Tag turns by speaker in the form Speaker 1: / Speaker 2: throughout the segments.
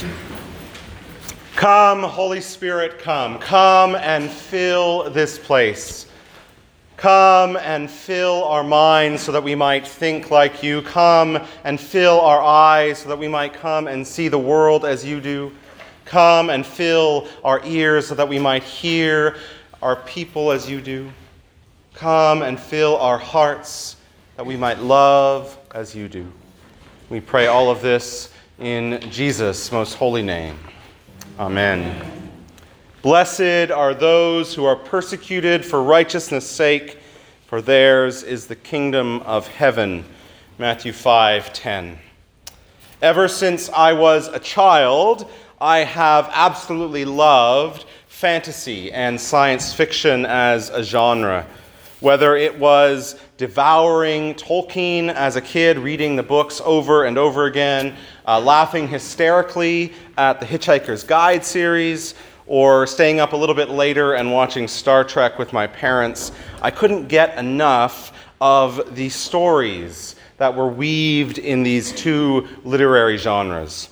Speaker 1: Come, Holy Spirit, come. Come and fill this place. Come and fill our minds so that we might think like you. Come and fill our eyes so that we might come and see the world as you do. Come and fill our ears so that we might hear our people as you do. Come and fill our hearts that we might love as you do. We pray all of this in Jesus' most holy name. Amen. Blessed are those who are persecuted for righteousness' sake, for theirs is the kingdom of heaven. Matthew 5:10. Ever since I was a child, I have absolutely loved fantasy and science fiction as a genre. Whether it was devouring Tolkien as a kid, reading the books over and over again, laughing hysterically at the Hitchhiker's Guide series, or staying up a little bit later and watching Star Trek with my parents, I couldn't get enough of the stories that were weaved in these two literary genres.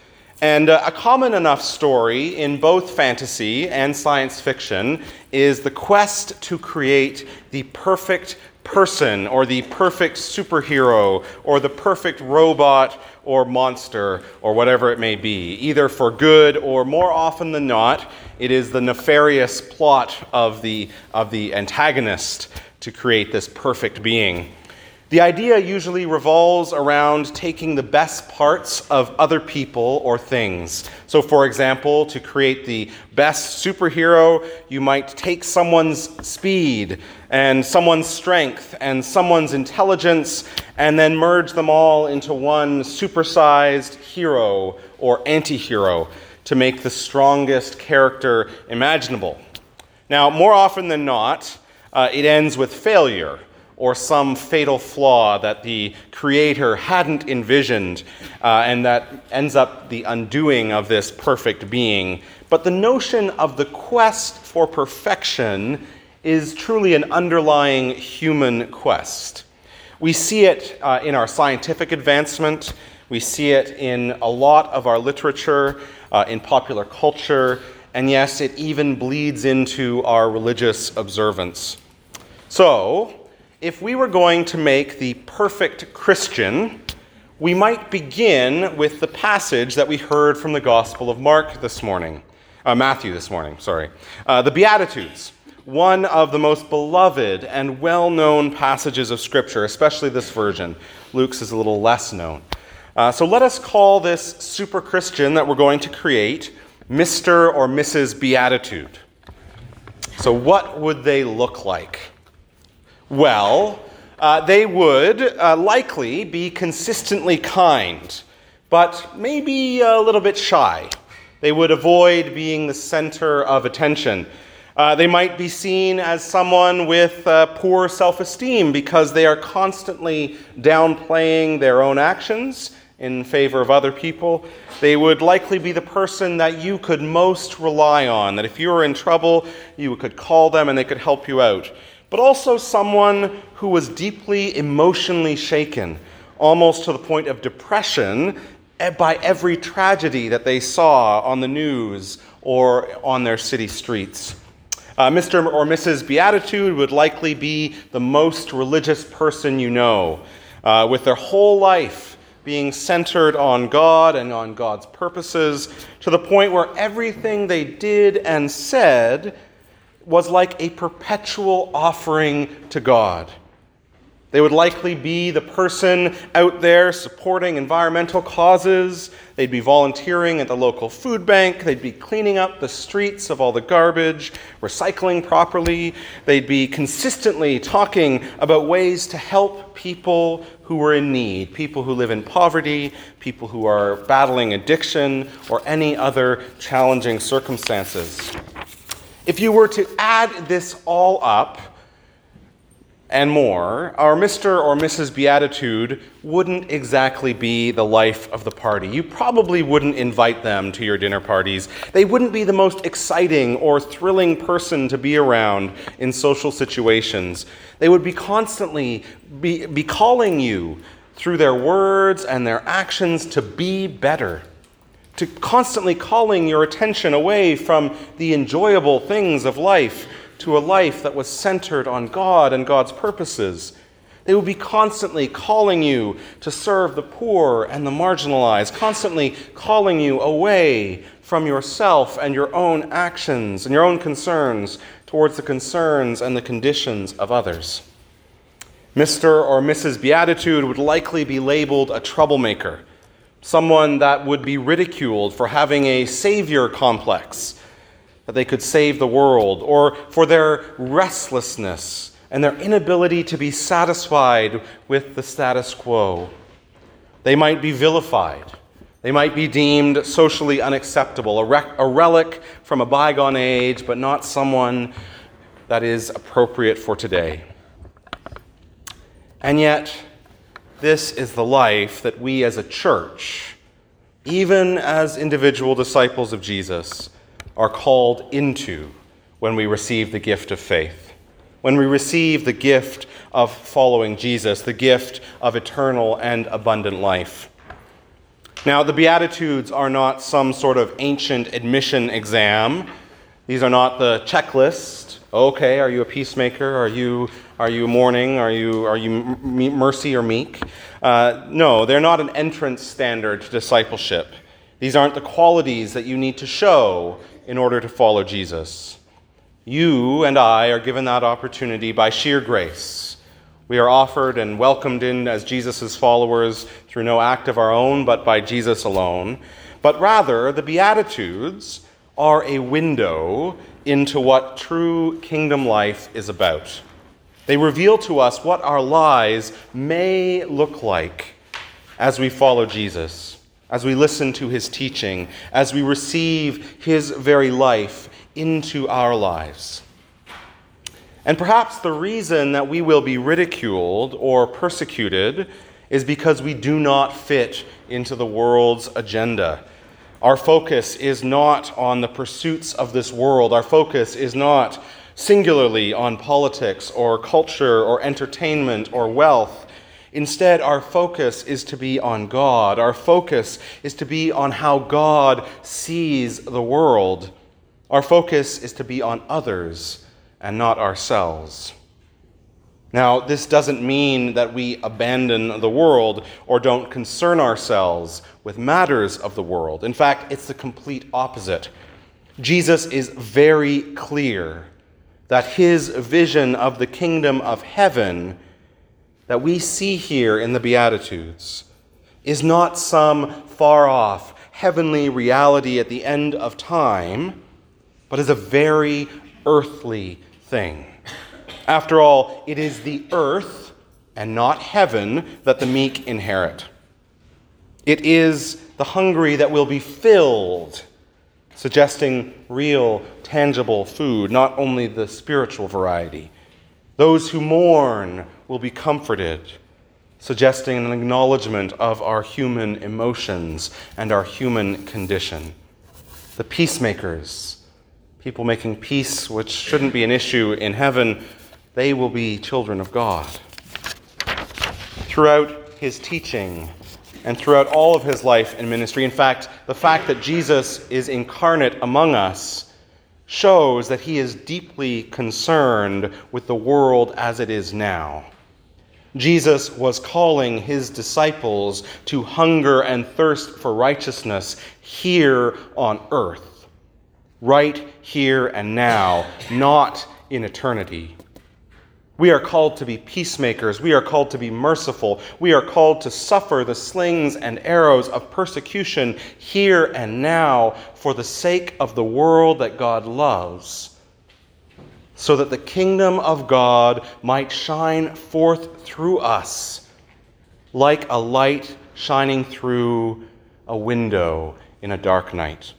Speaker 1: And a common enough story in both fantasy and science fiction is the quest to create the perfect person or the perfect superhero or the perfect robot or monster or whatever it may be, either for good or, more often than not, it is the nefarious plot of the antagonist to create this perfect being. The idea usually revolves around taking the best parts of other people or things. So, for example, to create the best superhero, you might take someone's speed and someone's strength and someone's intelligence and then merge them all into one supersized hero or anti-hero to make the strongest character imaginable. Now, more often than not, it ends with failure, or some fatal flaw that the creator hadn't envisioned, and that ends up the undoing of this perfect being. But the notion of the quest for perfection is truly an underlying human quest. We see it in our scientific advancement. We see it in a lot of our literature, in popular culture, and yes, it even bleeds into our religious observance. So, if we were going to make the perfect Christian, we might begin with the passage that we heard from the Gospel of Matthew this morning, the Beatitudes, one of the most beloved and well-known passages of Scripture, especially this version. Luke's is a little less known. So let us call this super Christian that we're going to create Mr. or Mrs. Beatitude. So what would they look like? Well, they would likely be consistently kind, but maybe a little bit shy. They would avoid being the center of attention. They might be seen as someone with poor self-esteem because they are constantly downplaying their own actions in favor of other people. They would likely be the person that you could most rely on, that if you were in trouble, you could call them and they could help you out. But also someone who was deeply emotionally shaken, almost to the point of depression, by every tragedy that they saw on the news or on their city streets. Mr. or Mrs. Beatitude would likely be the most religious person you know, with their whole life being centered on God and on God's purposes, to the point where everything they did and said was like a perpetual offering to God. They would likely be the person out there supporting environmental causes. They'd be volunteering at the local food bank. They'd be cleaning up the streets of all the garbage, recycling properly. They'd be consistently talking about ways to help people who are in need, people who live in poverty, people who are battling addiction, or any other challenging circumstances. If you were to add this all up and more, our Mr. or Mrs. Beatitude wouldn't exactly be the life of the party. You probably wouldn't invite them to your dinner parties. They wouldn't be the most exciting or thrilling person to be around in social situations. They would be constantly be calling you through their words and their actions to be better, to constantly calling your attention away from the enjoyable things of life to a life that was centered on God and God's purposes. They will be constantly calling you to serve the poor and the marginalized, constantly calling you away from yourself and your own actions and your own concerns towards the concerns and the conditions of others. Mr. or Mrs. Beatitude would likely be labeled a troublemaker, someone that would be ridiculed for having a savior complex, that they could save the world, or for their restlessness and their inability to be satisfied with the status quo. They might be vilified. They might be deemed socially unacceptable, a relic from a bygone age, but not someone that is appropriate for today. And yet, this is the life that we as a church, even as individual disciples of Jesus, are called into when we receive the gift of faith, when we receive the gift of following Jesus, the gift of eternal and abundant life. Now, the Beatitudes are not some sort of ancient admission exam. These are not the checklist. Okay, are you a peacemaker? Are you mourning? Are you mercy or meek? No, they're not an entrance standard to discipleship. These aren't the qualities that you need to show in order to follow Jesus. You and I are given that opportunity by sheer grace. We are offered and welcomed in as Jesus' followers through no act of our own, but by Jesus alone. But rather, the Beatitudes are a window into what true kingdom life is about. They reveal to us what our lives may look like as we follow Jesus, as we listen to his teaching, as we receive his very life into our lives. And perhaps the reason that we will be ridiculed or persecuted is because we do not fit into the world's agenda. Our focus is not on the pursuits of this world. Our focus is not singularly on politics or culture or entertainment or wealth. Instead, our focus is to be on God. Our focus is to be on how God sees the world. Our focus is to be on others and not ourselves. Now, this doesn't mean that we abandon the world or don't concern ourselves with matters of the world. In fact, it's the complete opposite. Jesus is very clear that his vision of the kingdom of heaven that we see here in the Beatitudes is not some far-off heavenly reality at the end of time, but is a very earthly thing. After all, it is the earth and not heaven that the meek inherit. It is the hungry that will be filled, suggesting real, tangible food, not only the spiritual variety. Those who mourn will be comforted, suggesting an acknowledgement of our human emotions and our human condition. The peacemakers, people making peace, which shouldn't be an issue in heaven, they will be children of God. Throughout his teaching and throughout all of his life and ministry, in fact, the fact that Jesus is incarnate among us shows that he is deeply concerned with the world as it is now. Jesus was calling his disciples to hunger and thirst for righteousness here on earth, right here and now, not in eternity. We are called to be peacemakers. We are called to be merciful. We are called to suffer the slings and arrows of persecution here and now for the sake of the world that God loves, so that the kingdom of God might shine forth through us like a light shining through a window in a dark night.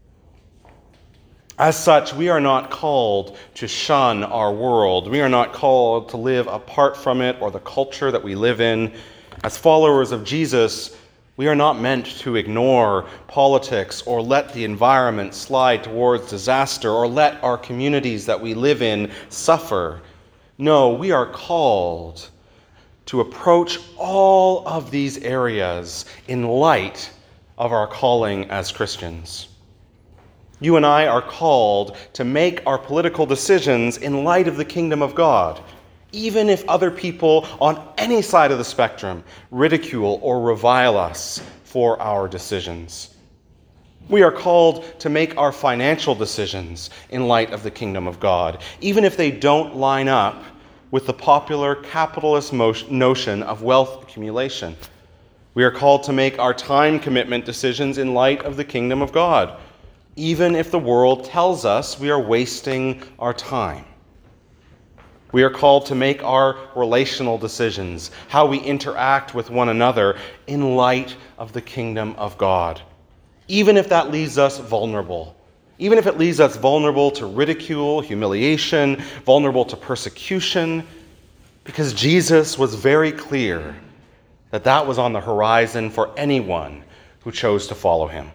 Speaker 1: As such, we are not called to shun our world. We are not called to live apart from it or the culture that we live in. As followers of Jesus, we are not meant to ignore politics or let the environment slide towards disaster or let our communities that we live in suffer. No, we are called to approach all of these areas in light of our calling as Christians. You and I are called to make our political decisions in light of the kingdom of God, even if other people on any side of the spectrum ridicule or revile us for our decisions. We are called to make our financial decisions in light of the kingdom of God, even if they don't line up with the popular capitalist notion of wealth accumulation. We are called to make our time commitment decisions in light of the kingdom of God, even if the world tells us we are wasting our time. We are called to make our relational decisions, how we interact with one another, in light of the kingdom of God, even if that leaves us vulnerable. Even if it leaves us vulnerable to ridicule, humiliation, vulnerable to persecution, because Jesus was very clear that that was on the horizon for anyone who chose to follow him.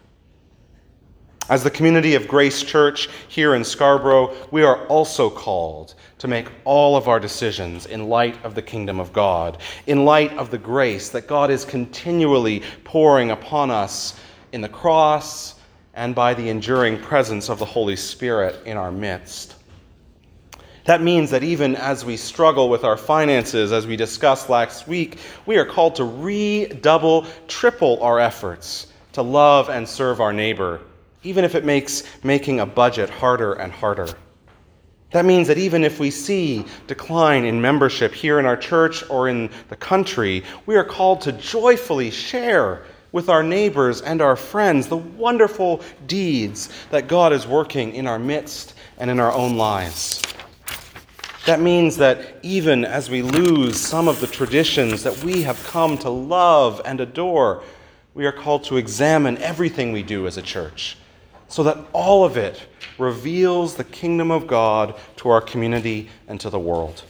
Speaker 1: As the community of Grace Church here in Scarborough, we are also called to make all of our decisions in light of the kingdom of God, in light of the grace that God is continually pouring upon us in the cross and by the enduring presence of the Holy Spirit in our midst. That means that even as we struggle with our finances, as we discussed last week, we are called to redouble, triple our efforts to love and serve our neighbor, even if it makes making a budget harder and harder. That means that even if we see decline in membership here in our church or in the country, we are called to joyfully share with our neighbors and our friends the wonderful deeds that God is working in our midst and in our own lives. That means that even as we lose some of the traditions that we have come to love and adore, we are called to examine everything we do as a church, so that all of it reveals the kingdom of God to our community and to the world.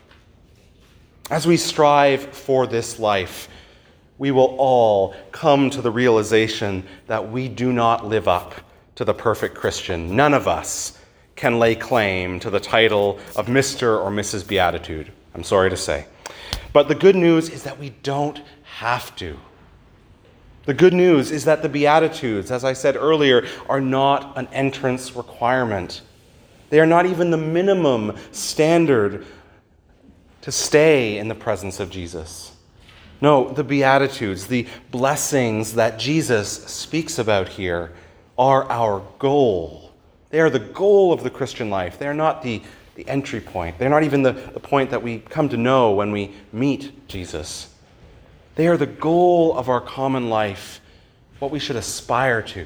Speaker 1: As we strive for this life, we will all come to the realization that we do not live up to the perfect Christian. None of us can lay claim to the title of Mr. or Mrs. Beatitude, I'm sorry to say. But the good news is that we don't have to. The good news is that the Beatitudes, as I said earlier, are not an entrance requirement. They are not even the minimum standard to stay in the presence of Jesus. No, the Beatitudes, the blessings that Jesus speaks about here, are our goal. They are the goal of the Christian life. They are not the entry point. They're not even the point that we come to know when we meet Jesus. They are the goal of our common life, what we should aspire to.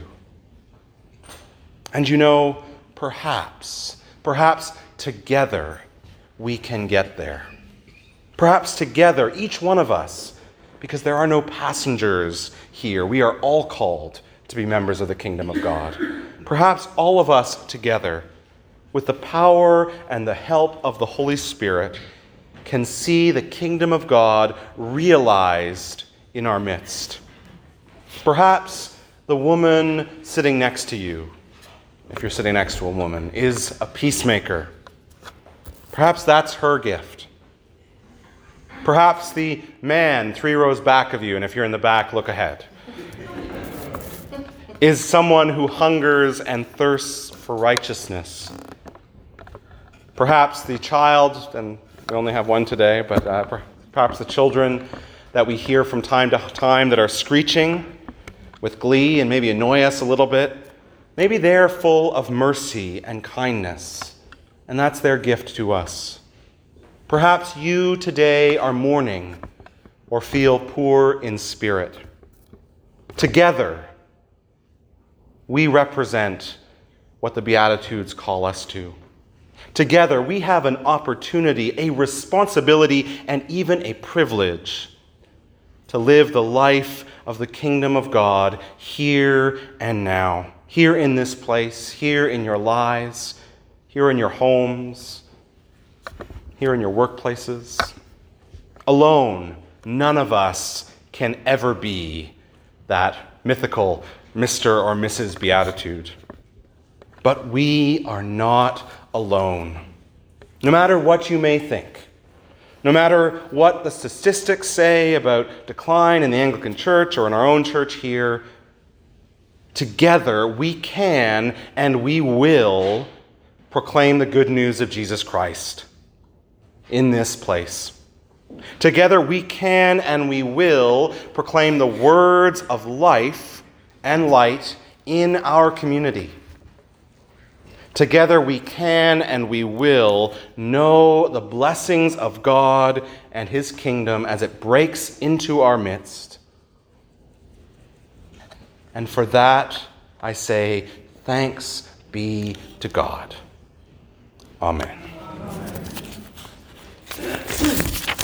Speaker 1: And you know, perhaps together we can get there. Perhaps together, each one of us, because there are no passengers here. We are all called to be members of the kingdom of God. Perhaps all of us together, with the power and the help of the Holy Spirit, can see the kingdom of God realized in our midst. Perhaps the woman sitting next to you, if you're sitting next to a woman, is a peacemaker. Perhaps that's her gift. Perhaps the man 3 rows back of you, and if you're in the back, look ahead, is someone who hungers and thirsts for righteousness. Perhaps the child, and we only have one today, but perhaps the children that we hear from time to time that are screeching with glee and maybe annoy us a little bit, maybe they're full of mercy and kindness, and that's their gift to us. Perhaps you today are mourning or feel poor in spirit. Together, we represent what the Beatitudes call us to. Together, we have an opportunity, a responsibility, and even a privilege to live the life of the kingdom of God here and now, here in this place, here in your lives, here in your homes, here in your workplaces. Alone, none of us can ever be that mythical Mr. or Mrs. Beatitude. But we are not alone. No matter what you may think, no matter what the statistics say about decline in the Anglican Church or in our own church here, together we can and we will proclaim the good news of Jesus Christ in this place. Together we can and we will proclaim the words of life and light in our community. Together we can and we will know the blessings of God and his kingdom as it breaks into our midst. And for that, I say, thanks be to God. Amen.